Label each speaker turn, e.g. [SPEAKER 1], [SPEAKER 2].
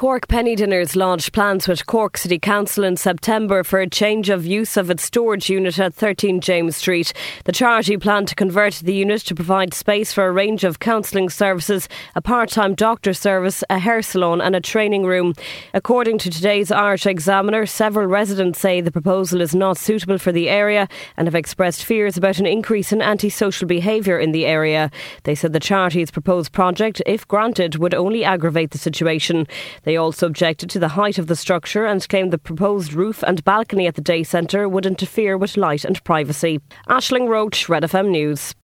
[SPEAKER 1] Cork Penny Dinners launched plans with Cork City Council in September for a change of use of its storage unit at 13 James Street. The charity planned to convert the unit to provide space for a range of counselling services, a part-time doctor service, a hair salon and a training room. According to today's Irish Examiner, several residents say the proposal is not suitable for the area and have expressed fears about an increase in antisocial behaviour in the area. They said the charity's proposed project, if granted, would only aggravate the situation. They also objected to the height of the structure and claimed the proposed roof and balcony at the day centre would interfere with light and privacy. Aisling Roach, Red FM News.